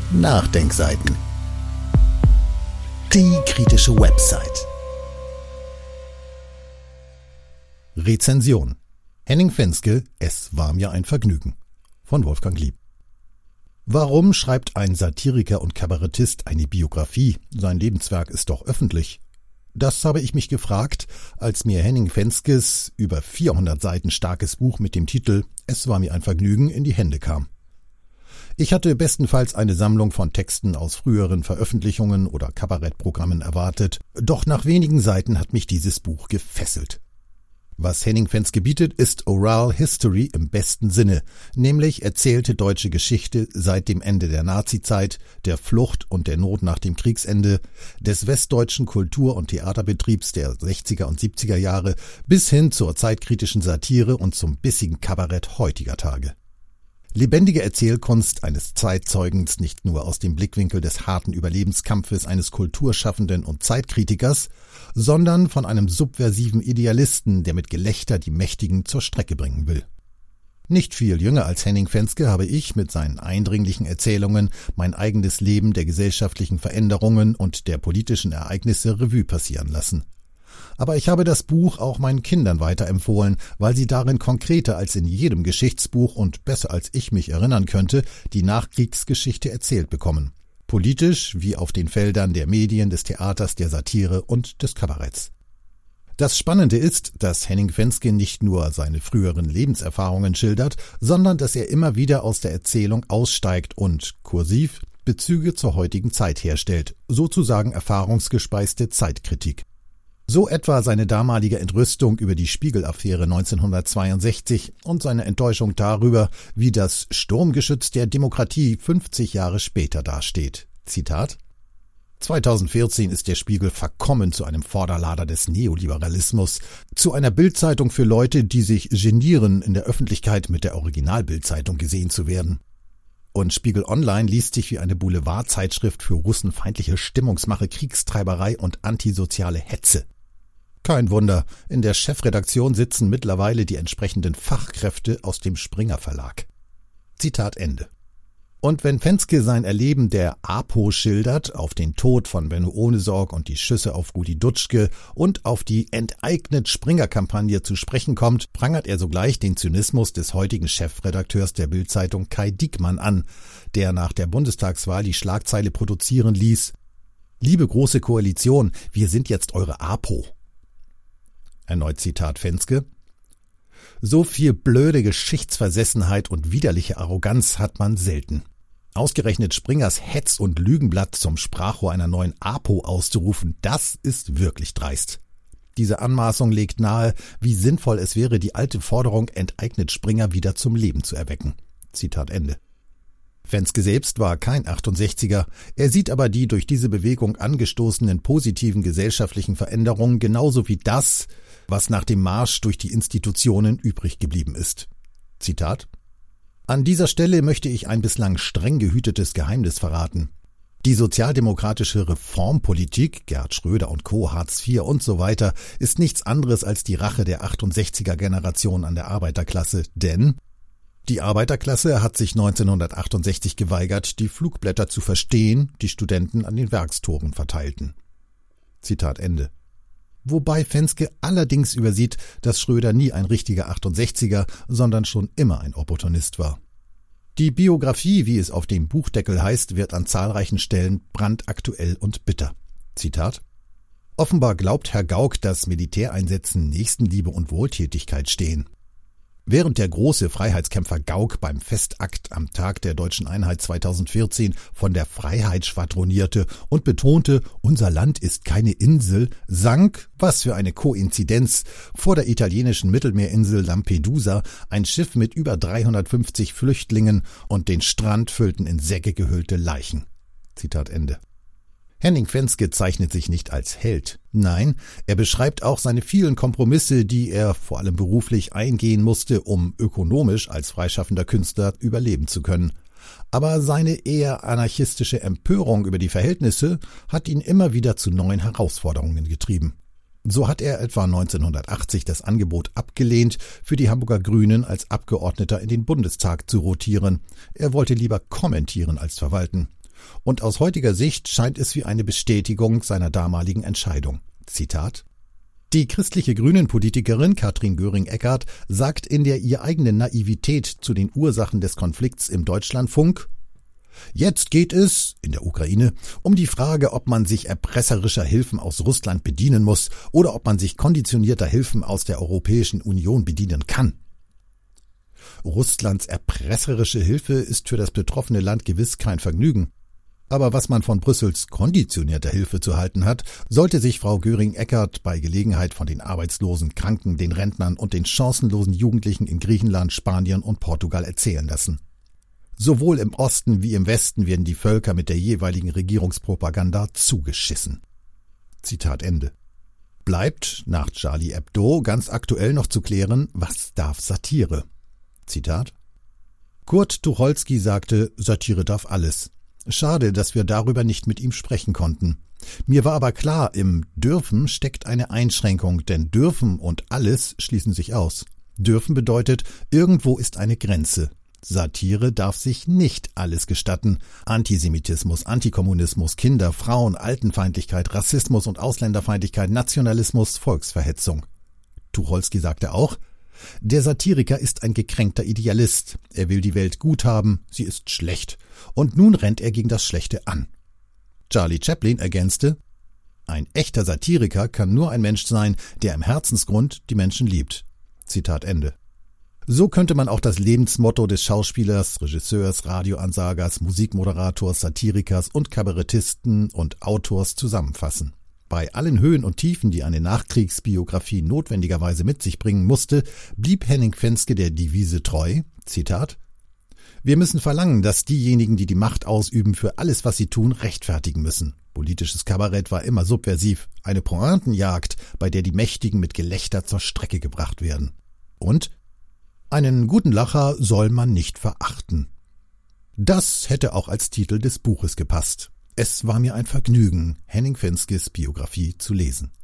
Nachdenkseiten. Die kritische Website. Rezension: Henning Fenske, Es war mir ein Vergnügen von Wolfgang Lieb. Warum schreibt ein Satiriker und Kabarettist eine Biografie? Sein Lebenswerk ist doch öffentlich. Das habe ich mich gefragt, als mir Henning Fenskes über 400 Seiten starkes Buch mit dem Titel Es war mir ein Vergnügen in die Hände kam. Ich hatte bestenfalls eine Sammlung von Texten aus früheren Veröffentlichungen oder Kabarettprogrammen erwartet, doch nach wenigen Seiten hat mich dieses Buch gefesselt. Was Henning Fenske bietet, ist Oral History im besten Sinne, nämlich erzählte deutsche Geschichte seit dem Ende der Nazizeit, der Flucht und der Not nach dem Kriegsende, des westdeutschen Kultur- und Theaterbetriebs der 60er und 70er Jahre bis hin zur zeitkritischen Satire und zum bissigen Kabarett heutiger Tage. Lebendige Erzählkunst eines Zeitzeugens nicht nur aus dem Blickwinkel des harten Überlebenskampfes eines Kulturschaffenden und Zeitkritikers, sondern von einem subversiven Idealisten, der mit Gelächter die Mächtigen zur Strecke bringen will. Nicht viel jünger als Henning Fenske habe ich mit seinen eindringlichen Erzählungen mein eigenes Leben der gesellschaftlichen Veränderungen und der politischen Ereignisse Revue passieren lassen. Aber ich habe das Buch auch meinen Kindern weiterempfohlen, weil sie darin konkreter als in jedem Geschichtsbuch und besser als ich mich erinnern könnte, die Nachkriegsgeschichte erzählt bekommen. Politisch wie auf den Feldern der Medien, des Theaters, der Satire und des Kabaretts. Das Spannende ist, dass Henning Fenske nicht nur seine früheren Lebenserfahrungen schildert, sondern dass er immer wieder aus der Erzählung aussteigt und, kursiv, Bezüge zur heutigen Zeit herstellt, sozusagen erfahrungsgespeiste Zeitkritik. So etwa seine damalige Entrüstung über die Spiegel-Affäre 1962 und seine Enttäuschung darüber, wie das Sturmgeschütz der Demokratie 50 Jahre später dasteht. Zitat: 2014 ist der Spiegel verkommen zu einem Vorderlader des Neoliberalismus, zu einer Bildzeitung für Leute, die sich genieren, in der Öffentlichkeit mit der Original-Bildzeitung gesehen zu werden. Und Spiegel Online liest sich wie eine Boulevardzeitschrift für russenfeindliche Stimmungsmache, Kriegstreiberei und antisoziale Hetze. Kein Wunder, in der Chefredaktion sitzen mittlerweile die entsprechenden Fachkräfte aus dem Springer Verlag. Zitat Ende. Und wenn Fenske sein Erleben der APO schildert, auf den Tod von Benno Ohnesorg und die Schüsse auf Rudi Dutschke und auf die Enteignet-Springer-Kampagne zu sprechen kommt, prangert er sogleich den Zynismus des heutigen Chefredakteurs der Bild-Zeitung Kai Diekmann an, der nach der Bundestagswahl die Schlagzeile produzieren ließ: Liebe Große Koalition, wir sind jetzt eure APO. Erneut Zitat Fenske: So viel blöde Geschichtsversessenheit und widerliche Arroganz hat man selten. Ausgerechnet Springers Hetz- und Lügenblatt zum Sprachrohr einer neuen APO auszurufen, das ist wirklich dreist. Diese Anmaßung legt nahe, wie sinnvoll es wäre, die alte Forderung Enteignet Springer wieder zum Leben zu erwecken. Zitat Ende. Fenske selbst war kein 68er, er sieht aber die durch diese Bewegung angestoßenen positiven gesellschaftlichen Veränderungen genauso wie das, was nach dem Marsch durch die Institutionen übrig geblieben ist. Zitat: An dieser Stelle möchte ich ein bislang streng gehütetes Geheimnis verraten. Die sozialdemokratische Reformpolitik, Gerhard Schröder und Co., Hartz IV und so weiter, ist nichts anderes als die Rache der 68er-Generation an der Arbeiterklasse, denn die Arbeiterklasse hat sich 1968 geweigert, die Flugblätter zu verstehen, die Studenten an den Werkstoren verteilten. Zitat Ende. Wobei Fenske allerdings übersieht, dass Schröder nie ein richtiger 68er, sondern schon immer ein Opportunist war. Die Biografie, wie es auf dem Buchdeckel heißt, wird an zahlreichen Stellen brandaktuell und bitter. Zitat: Offenbar glaubt Herr Gauck, dass Militäreinsätzen Nächstenliebe und Wohltätigkeit stehen. Während der große Freiheitskämpfer Gauck beim Festakt am Tag der Deutschen Einheit 2014 von der Freiheit schwadronierte und betonte, unser Land ist keine Insel, sank, was für eine Koinzidenz, vor der italienischen Mittelmeerinsel Lampedusa ein Schiff mit über 350 Flüchtlingen und den Strand füllten in Säcke gehüllte Leichen. Zitat Ende. Henning Fenske zeichnet sich nicht als Held. Nein, er beschreibt auch seine vielen Kompromisse, die er vor allem beruflich eingehen musste, um ökonomisch als freischaffender Künstler überleben zu können. Aber seine eher anarchistische Empörung über die Verhältnisse hat ihn immer wieder zu neuen Herausforderungen getrieben. So hat er etwa 1980 das Angebot abgelehnt, für die Hamburger Grünen als Abgeordneter in den Bundestag zu rotieren. Er wollte lieber kommentieren als verwalten. Und aus heutiger Sicht scheint es wie eine Bestätigung seiner damaligen Entscheidung. Zitat: Die christliche Grünen-Politikerin Katrin Göring-Eckardt sagt in der ihr eigenen Naivität zu den Ursachen des Konflikts im Deutschlandfunk: Jetzt geht es, in der Ukraine, um die Frage, ob man sich erpresserischer Hilfen aus Russland bedienen muss oder ob man sich konditionierter Hilfen aus der Europäischen Union bedienen kann. Russlands erpresserische Hilfe ist für das betroffene Land gewiss kein Vergnügen. Aber was man von Brüssels konditionierter Hilfe zu halten hat, sollte sich Frau Göring-Eckardt bei Gelegenheit von den Arbeitslosen, Kranken, den Rentnern und den chancenlosen Jugendlichen in Griechenland, Spanien und Portugal erzählen lassen. Sowohl im Osten wie im Westen werden die Völker mit der jeweiligen Regierungspropaganda zugeschissen. Zitat Ende. Bleibt nach Charlie Hebdo ganz aktuell noch zu klären, was darf Satire? Zitat: Kurt Tucholsky sagte, Satire darf alles. Schade, dass wir darüber nicht mit ihm sprechen konnten. Mir war aber klar, im Dürfen steckt eine Einschränkung, denn dürfen und alles schließen sich aus. Dürfen bedeutet, irgendwo ist eine Grenze. Satire darf sich nicht alles gestatten. Antisemitismus, Antikommunismus, Kinder, Frauen, Altenfeindlichkeit, Rassismus und Ausländerfeindlichkeit, Nationalismus, Volksverhetzung. Tucholsky sagte auch, der Satiriker ist ein gekränkter Idealist. Er will die Welt gut haben, sie ist schlecht. Und nun rennt er gegen das Schlechte an. Charlie Chaplin ergänzte, ein echter Satiriker kann nur ein Mensch sein, der im Herzensgrund die Menschen liebt. Zitat Ende. So könnte man auch das Lebensmotto des Schauspielers, Regisseurs, Radioansagers, Musikmoderators, Satirikers und Kabarettisten und Autors zusammenfassen. Bei allen Höhen und Tiefen, die eine Nachkriegsbiografie notwendigerweise mit sich bringen musste, blieb Henning Fenske der Devise treu, Zitat: Wir müssen verlangen, dass diejenigen, die die Macht ausüben, für alles, was sie tun, rechtfertigen müssen. Politisches Kabarett war immer subversiv, eine Pointenjagd, bei der die Mächtigen mit Gelächter zur Strecke gebracht werden. Und einen guten Lacher soll man nicht verachten. Das hätte auch als Titel des Buches gepasst. Es war mir ein Vergnügen, Henning Fenskes Biografie zu lesen.